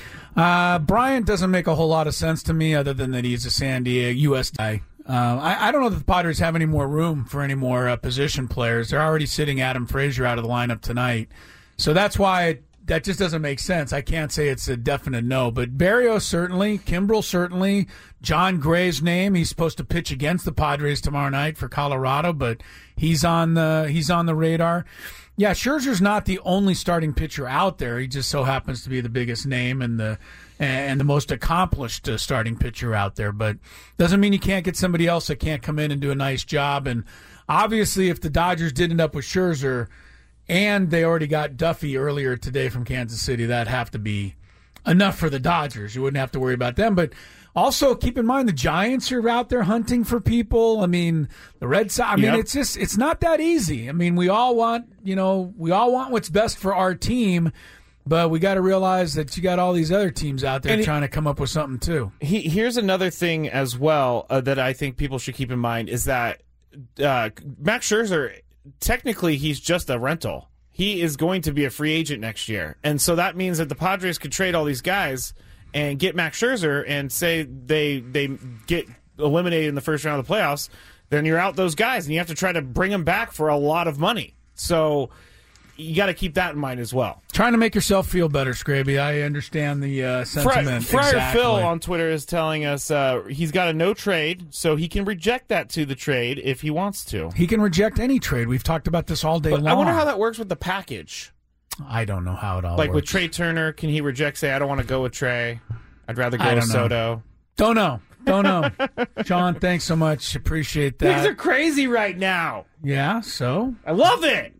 Bryant doesn't make a whole lot of sense to me other than that he's a San Diego U.S. guy. I don't know that the Padres have any more room for any more position players. They're already sitting Adam Frazier out of the lineup tonight. So that's why that just doesn't make sense. I can't say it's a definite no, but Berrios certainly, Kimbrel certainly, John Gray's name. He's supposed to pitch against the Padres tomorrow night for Colorado, but he's on the radar. Yeah, Scherzer's not the only starting pitcher out there. He just so happens to be the biggest name and the most accomplished starting pitcher out there. But doesn't mean you can't get somebody else that can't come in and do a nice job. And obviously, if the Dodgers did end up with Scherzer, and they already got Duffy earlier today from Kansas City, that'd have to be enough for the Dodgers. You wouldn't have to worry about them. But also keep in mind the Giants are out there hunting for people. I mean, the Red Sox. I mean, it's not that easy. I mean, we all want what's best for our team, but we got to realize that you got all these other teams out there trying to come up with something too. Here's another thing as well that I think people should keep in mind is that Max Scherzer, technically, he's just a rental. He is going to be a free agent next year. And so that means that the Padres could trade all these guys and get Max Scherzer and say they get eliminated in the first round of the playoffs. then you're out those guys, and you have to try to bring them back for a lot of money. So you got to keep that in mind as well. Trying to make yourself feel better, Scraby. I understand the sentiment. Friar Phil on Twitter is telling us he's got a no trade, so he can reject that to the trade if he wants to. He can reject any trade. We've talked about this all day long. I wonder how that works with the package. I don't know how it all works. Like with Trey Turner, can he reject, say, I don't want to go with Trey. I'd rather go with Soto. Don't know. Sean, thanks so much. Appreciate that. Things are crazy right now. Yeah, so? I love it.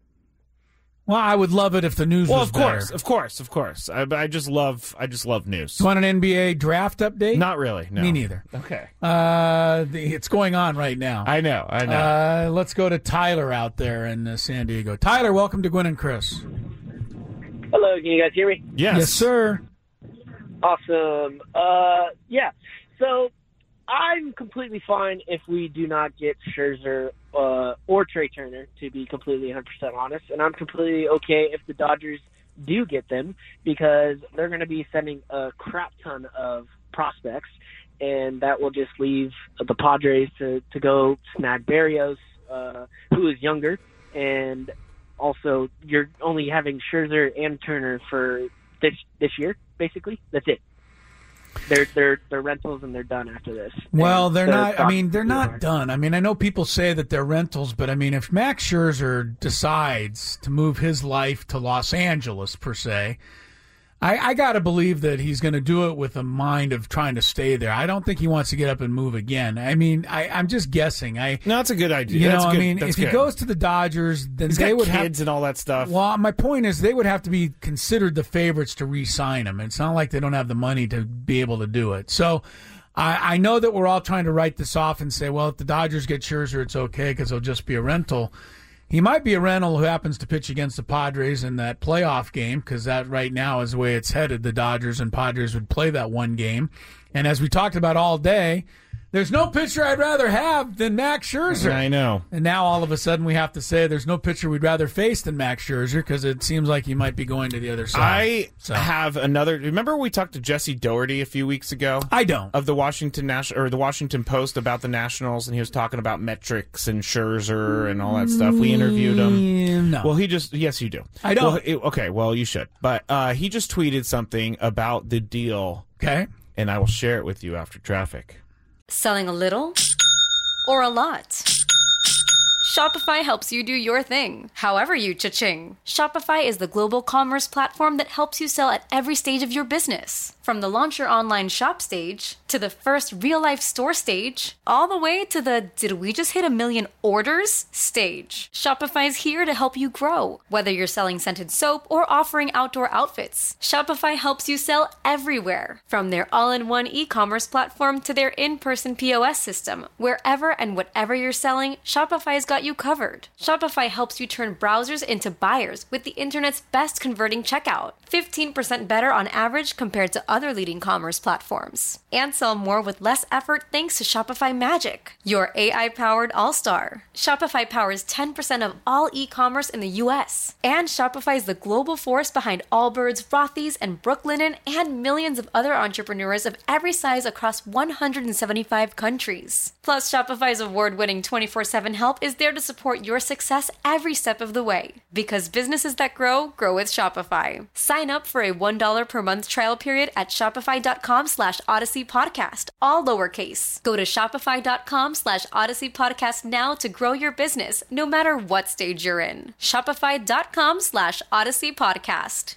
Well, I would love it if the news was better. Of course. I just love news. You want an NBA draft update? Not really, no. Me neither. Okay. It's going on right now. I know. Let's go to Tyler out there in San Diego. Tyler, welcome to Gwynn and Chris. Hello, can you guys hear me? Yes, sir. Awesome. Yeah, so I'm completely fine if we do not get Scherzer or Trey Turner, to be completely 100% honest. And I'm completely okay if the Dodgers do get them, because they're going to be sending a crap ton of prospects, and that will just leave the Padres to go snag Berrios, who is younger. And also, you're only having Scherzer and Turner for this year, basically. That's it. They're rentals, and they're done after this. Well, they're not. I mean, they're not done. I mean, I know people say that they're rentals, but I mean, if Max Scherzer decides to move his life to Los Angeles, per se, I got to believe that he's going to do it with a mind of trying to stay there. I don't think he wants to get up and move again. I mean, I'm just guessing. No, that's a good idea. You that's know, good. I mean, if he goes to the Dodgers, then he's they got would kids and all that stuff. Well, my point is they would have to be considered the favorites to re-sign him. It's not like they don't have the money to be able to do it. So I know that we're all trying to write this off and say, well, if the Dodgers get Scherzer, it's okay because he'll just be a rental. He might be a rental who happens to pitch against the Padres in that playoff game, because that right now is the way it's headed. The Dodgers and Padres would play that one game. And as we talked about all day, there's no pitcher I'd rather have than Max Scherzer. I know. And now all of a sudden we have to say there's no pitcher we'd rather face than Max Scherzer, because it seems like he might be going to the other side. Have another. Remember we talked to Jesse Doherty a few weeks ago? I don't. Of the Washington the Washington Post about the Nationals, and he was talking about metrics and Scherzer and all that stuff. We interviewed him. No. Well, yes, you do. I don't. Well, you should. But he just tweeted something about the deal. Okay. And I will share it with you after traffic. Selling a little or a lot? Shopify helps you do your thing, however you cha-ching. Shopify is the global commerce platform that helps you sell at every stage of your business. From the launch your online shop stage, to the first real-life store stage, all the way to the did we just hit 1 million orders stage. Shopify's here to help you grow. Whether you're selling scented soap or offering outdoor outfits, Shopify helps you sell everywhere. From their all-in-one e-commerce platform to their in-person POS system, wherever and whatever you're selling, Shopify's got you covered. Shopify helps you turn browsers into buyers with the internet's best converting checkout. 15% better on average compared to other leading commerce platforms. And sell more with less effort thanks to Shopify Magic, your AI-powered all-star. Shopify powers 10% of all e-commerce in the U.S. And Shopify is the global force behind Allbirds, Rothy's, and Brooklinen, and millions of other entrepreneurs of every size across 175 countries. Plus, Shopify's award-winning 24/7 help is there to support your success every step of the way. Because businesses that grow with Shopify. Sign up for a $1 per month trial period at shopify.com/Odyssey Podcast, all lowercase. Go to shopify.com/Odyssey Podcast now to grow your business, no matter what stage you're in. Shopify.com/Odyssey Podcast.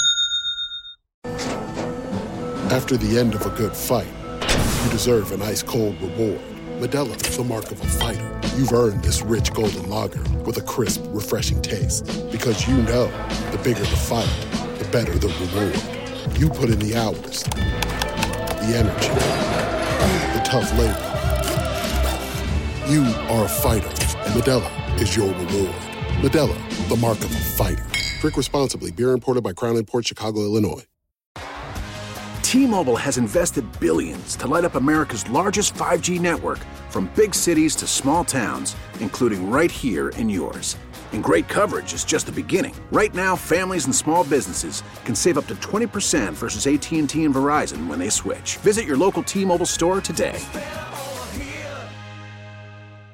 After the end of a good fight, you deserve an ice-cold reward. Modelo, the mark of a fighter. You've earned this rich golden lager with a crisp, refreshing taste. Because you know, the bigger the fight, the better the reward. You put in the hours, the energy, the tough labor. You are a fighter, and Modelo is your reward. Modelo, the mark of a fighter. Drink responsibly. Beer imported by Crown Imports, Chicago, Illinois. T-Mobile has invested billions to light up America's largest 5G network, from big cities to small towns, including right here in yours. And great coverage is just the beginning. Right now, families and small businesses can save up to 20% versus AT&T and Verizon when they switch. Visit your local T-Mobile store today.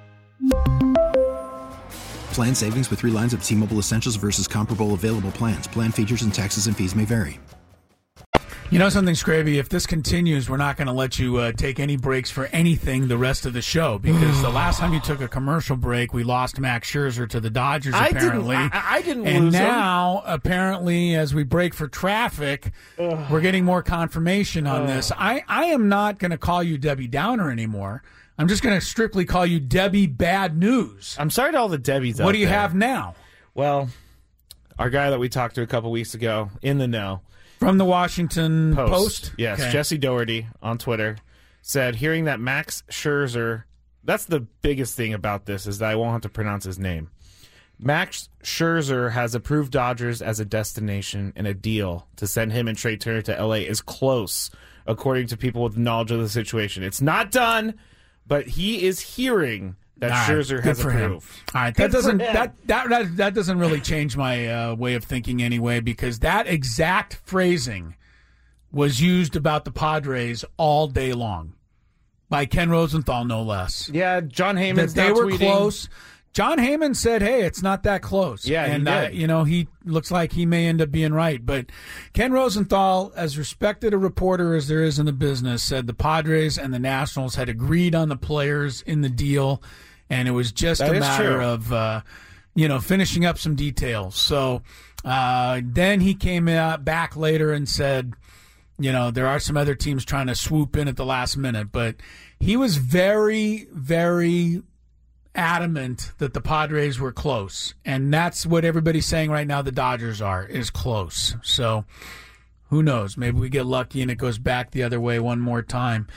Plan savings with 3 lines of T-Mobile Essentials versus comparable available plans. Plan features and taxes and fees may vary. You know something, Scraby? If this continues, we're not going to let you take any breaks for anything the rest of the show, because the last time you took a commercial break, we lost Max Scherzer to the Dodgers, apparently. I didn't and lose now, apparently, as we break for traffic, we're getting more confirmation on this. I am not going to call you Debbie Downer anymore. I'm just going to strictly call you Debbie Bad News. I'm sorry to all the Debbies out What do you there. have now? Well, our guy that we talked to a couple weeks ago, in the know. From the Washington Post? Yes, Okay. Jesse Doherty on Twitter said, hearing that Max Scherzer, that's the biggest thing about this, is that I won't have to pronounce his name. Max Scherzer has approved Dodgers as a destination, and a deal to send him and Trey Turner to L.A. is close, according to people with knowledge of the situation. It's not done, but he is hearing that Scherzer has approved. All right, that doesn't really change my way of thinking anyway, because that exact phrasing was used about the Padres all day long by Ken Rosenthal, no less. Yeah, John Heyman's They now were tweeting. close. John Heyman said, "Hey, it's not that close." Yeah, and he did. he looks like he may end up being right. But Ken Rosenthal, as respected a reporter as there is in the business, said the Padres and the Nationals had agreed on the players in the deal, and it was just That a is matter true. of finishing up some details. So then he came back later and said, there are some other teams trying to swoop in at the last minute, but he was very, very adamant that the Padres were close, and that's what everybody's saying right now. The Dodgers is close. So who knows? Maybe we get lucky and it goes back the other way one more time.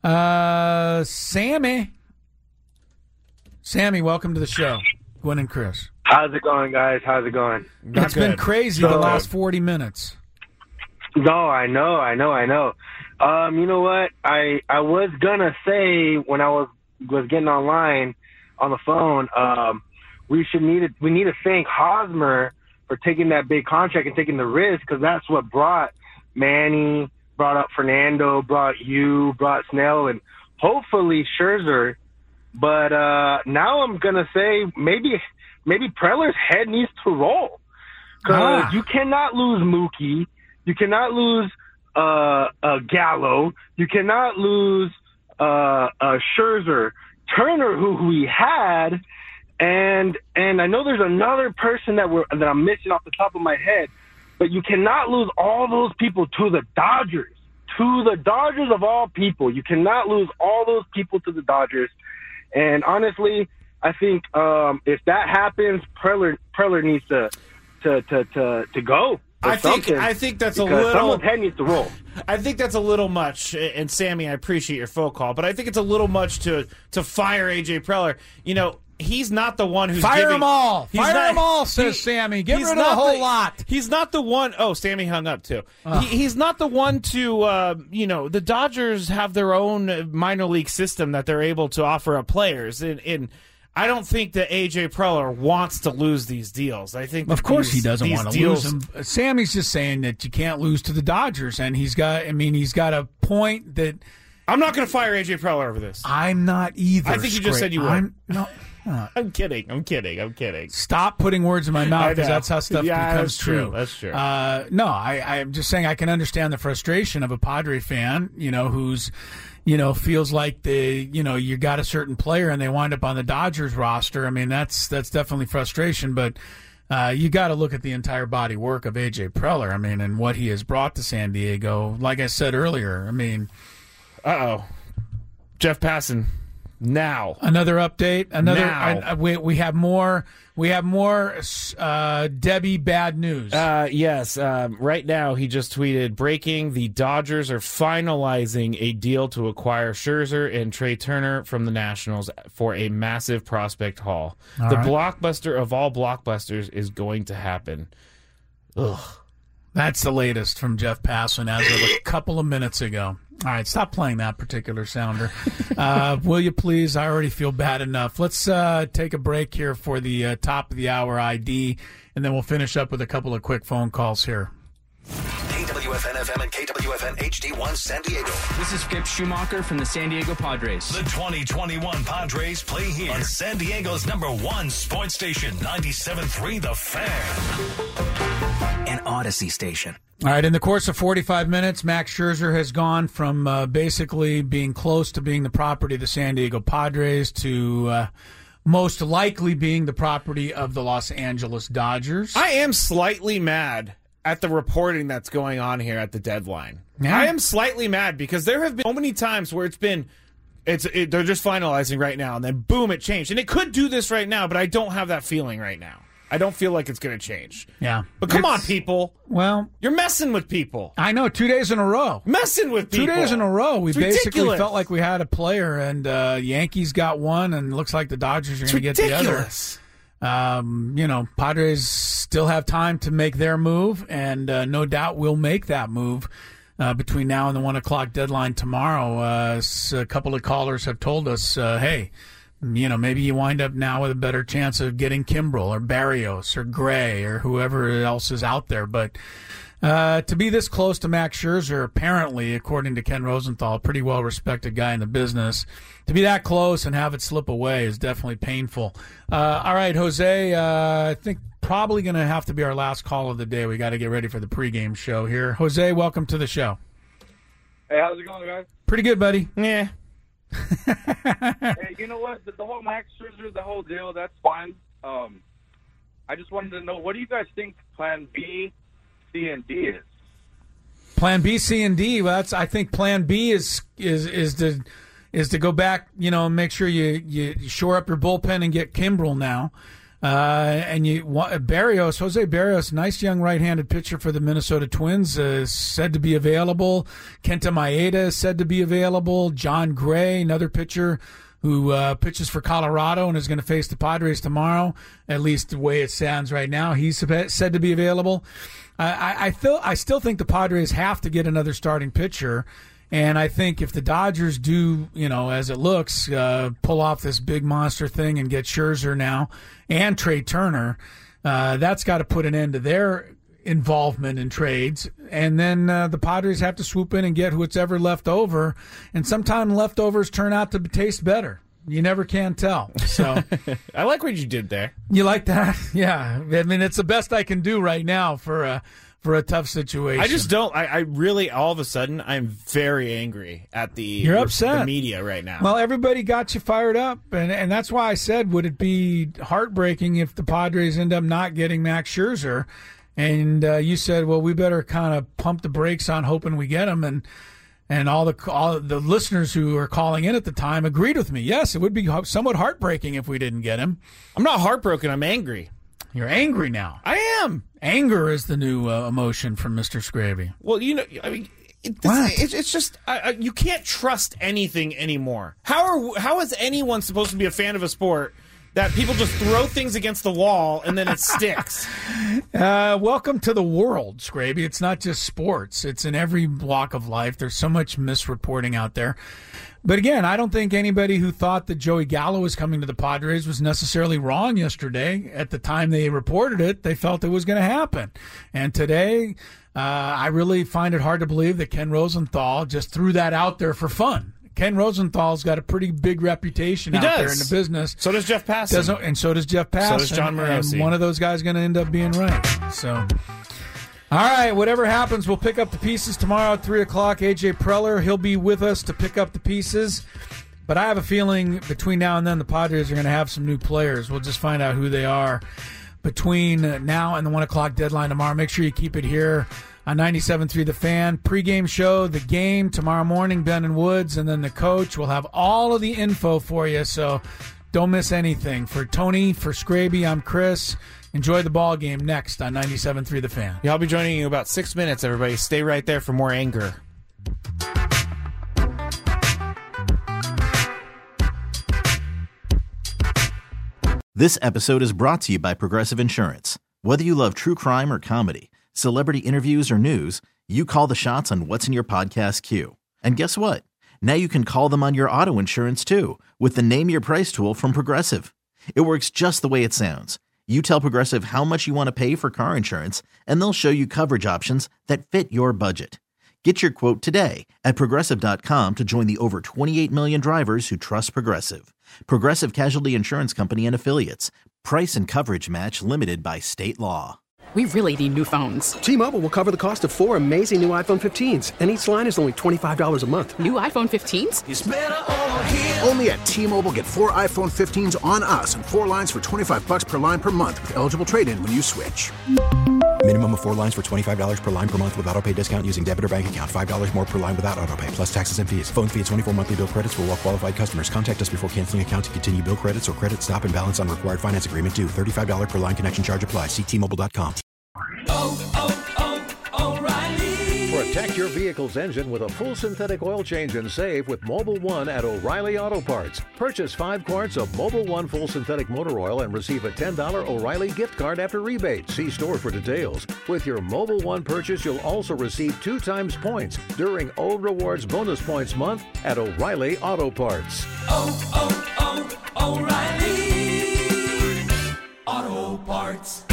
Sammy, welcome to the show. Gwen and Chris. How's it going, guys? How's it going? It's been crazy the last 40 minutes. No, I know. You know what? I was gonna say when I was getting online on the phone, we need to thank Hosmer for taking that big contract and taking the risk, because that's what brought Manny, brought up Fernando, brought you, brought Snell, and hopefully Scherzer. But now I'm gonna say maybe Preller's head needs to roll, because you cannot lose Mookie, you cannot lose Gallo, you cannot lose Scherzer. Turner, who we had, and I know there's another person that I'm missing off the top of my head, but you cannot lose all those people to the Dodgers. To the Dodgers of all people. You cannot lose all those people to the Dodgers. And honestly, I think if that happens, Preller needs to go. I think that's a little. Someone's head needs to roll. I think that's a little much. And Sammy, I appreciate your phone call, but I think it's a little much to fire AJ Preller. He's not the one who's Fire giving, them all. he's Fire not- them all, he- says Sammy. Get he's rid of the not whole lot. He's not the one. Oh, Sammy hung up too. Oh. He's not the one to. The Dodgers have their own minor league system that they're able to offer up players, and I don't think that AJ Preller wants to lose these deals. I think, Of course, he doesn't these want to deals- lose them. Sammy's just saying that you can't lose to the Dodgers, and he's got a point that I'm not going to fire AJ Preller over this. I'm not either. I think you just said you would. I'm kidding. Stop putting words in my mouth, I because know. that's how stuff Yeah, becomes that's true. That's true. No, I'm just saying I can understand the frustration of a Padre fan, who's, feels like you got a certain player and they wind up on the Dodgers roster. I mean, that's definitely frustration, but you got to look at the entire body work of AJ Preller. I mean, and what he has brought to San Diego. Like I said earlier, I mean, Jeff Passan. Now another update. We have more. We have more Debbie bad news. Yes. Right now, he just tweeted, breaking, the Dodgers are finalizing a deal to acquire Scherzer and Trey Turner from the Nationals for a massive prospect haul. All the right. blockbuster of all blockbusters is going to happen. Ugh. That's the latest from Jeff Passan as of a couple of minutes ago. All right, stop playing that particular sounder. Will you please? I already feel bad enough. Let's take a break here for the top of the hour ID, and then we'll finish up with a couple of quick phone calls here. KWFM KWFN-FM and KWFN HD1 San Diego. This is Skip Schumacher from the San Diego Padres. The 2021 Padres play here on San Diego's #1 sports station, 97.3 The Fan. An Odyssey station. All right, in the course of 45 minutes, Max Scherzer has gone from basically being close to being the property of the San Diego Padres to most likely being the property of the Los Angeles Dodgers. I am slightly mad at the reporting that's going on here at the deadline. Yeah. I am slightly mad because there have been so many times where they're just finalizing right now, and then boom, it changed. And it could do this right now, but I don't have that feeling right now. I don't feel like it's going to change. Yeah. But come on, people. Well, you're messing with people. I know, 2 days in a row. Messing with people. 2 days in a row. We It's basically ridiculous. felt like we had a player, and Yankees got one, and it looks like the Dodgers are going to get the other. Padres still have time to make their move, and no doubt will make that move between now and the 1 o'clock deadline tomorrow. A couple of callers have told us, hey, maybe you wind up now with a better chance of getting Kimbrel or Barrios or Gray or whoever else is out there. But to be this close to Max Scherzer, apparently, according to Ken Rosenthal, a pretty well-respected guy in the business, to be that close and have it slip away is definitely painful. All right, Jose, I think probably going to have to be our last call of the day. We got to get ready for the pregame show here. Jose, welcome to the show. Hey, how's it going, guys? Pretty good, buddy. Yeah. Hey, you know what? The whole Max Scherzer, the whole deal, that's fine. I just wanted to know, what do you guys think Plan B, C, and D is? Plan B, C, and D. Well, I think Plan B is to go back, and make sure you shore up your bullpen and get Kimbrel now. And Jose Barrios, nice young right-handed pitcher for the Minnesota Twins, is said to be available. Kenta Maeda is said to be available. John Gray, another pitcher who pitches for Colorado and is going to face the Padres tomorrow, at least the way it sounds right now. He's said to be available. I still think the Padres have to get another starting pitcher. And I think if the Dodgers do, as it looks, pull off this big monster thing and get Scherzer now and Trey Turner, that's got to put an end to their involvement in trades. And then the Padres have to swoop in and get what's ever left over. And sometimes leftovers turn out to taste better. You never can tell. So I like what you did there. You like that? Yeah. I mean, it's the best I can do right now for a tough situation. I just don't. I really, all of a sudden, I'm very angry at You're upset. the media right now. Well, everybody got you fired up, and that's why I said, would it be heartbreaking if the Padres end up not getting Max Scherzer? And you said, well, we better kind of pump the brakes on hoping we get him. And all the listeners who were calling in at the time agreed with me. Yes, it would be somewhat heartbreaking if we didn't get him. I'm not heartbroken. I'm angry. You're angry now. I am. Anger is the new emotion from Mr. Scraby. Well, it's just you can't trust anything anymore. How is anyone supposed to be a fan of a sport that people just throw things against the wall and then it sticks? Welcome to the world, Scraby. It's not just sports. It's in every walk of life. There's so much misreporting out there. But again, I don't think anybody who thought that Joey Gallo was coming to the Padres was necessarily wrong yesterday. At the time they reported it, they felt it was going to happen. And today, I really find it hard to believe that Ken Rosenthal just threw that out there for fun. Ken Rosenthal's got a pretty big reputation out there in the business. So does Jeff Passan. And so does Jeff Passan. So does John Morosi. And one of those guys is going to end up being right. So, all right, whatever happens, we'll pick up the pieces tomorrow at 3 o'clock. A.J. Preller, he'll be with us to pick up the pieces. But I have a feeling between now and then the Padres are going to have some new players. We'll just find out who they are between now and the 1 o'clock deadline tomorrow. Make sure you keep it here on 97.3 The Fan. Pre-game show, the game, tomorrow morning, Ben and Woods, and then the coach. We'll have all of the info for you, so don't miss anything. For Tony, for Scraby, I'm Chris. Enjoy the ball game next on 97.3 The Fan. Yeah, I'll be joining you in about 6 minutes, everybody. Stay right there for more anger. This episode is brought to you by Progressive Insurance. Whether you love true crime or comedy, celebrity interviews or news, you call the shots on what's in your podcast queue. And guess what? Now you can call them on your auto insurance too with the Name Your Price tool from Progressive. It works just the way it sounds. You tell Progressive how much you want to pay for car insurance, and they'll show you coverage options that fit your budget. Get your quote today at Progressive.com to join the over 28 million drivers who trust Progressive. Progressive Casualty Insurance Company and Affiliates. Price and coverage match limited by state law. We really need new phones. T-Mobile will cover the cost of 4 amazing new iPhone 15s, and each line is only $25 a month. New iPhone 15s? It's better over here. Only at T-Mobile, get 4 iPhone 15s on us and 4 lines for $25 per line per month with eligible trade-in when you switch. Minimum of 4 lines for $25 per line per month with autopay discount using debit or bank account. $5 more per line without autopay, plus taxes and fees. Phone fee at 24 monthly bill credits for well-qualified customers. Contact us before canceling account to continue bill credits or credit stop and balance on required finance agreement due. $35 per line connection charge applies. See T-Mobile.com. O'Reilly. Protect your vehicle's engine with a full synthetic oil change and save with Mobil 1 at O'Reilly Auto Parts. Purchase 5 quarts of Mobil 1 full synthetic motor oil and receive a $10 O'Reilly gift card after rebate. See store for details. With your Mobil 1 purchase, you'll also receive 2 times points during O Rewards Bonus Points Month at O'Reilly Auto Parts. O'Reilly Auto Parts.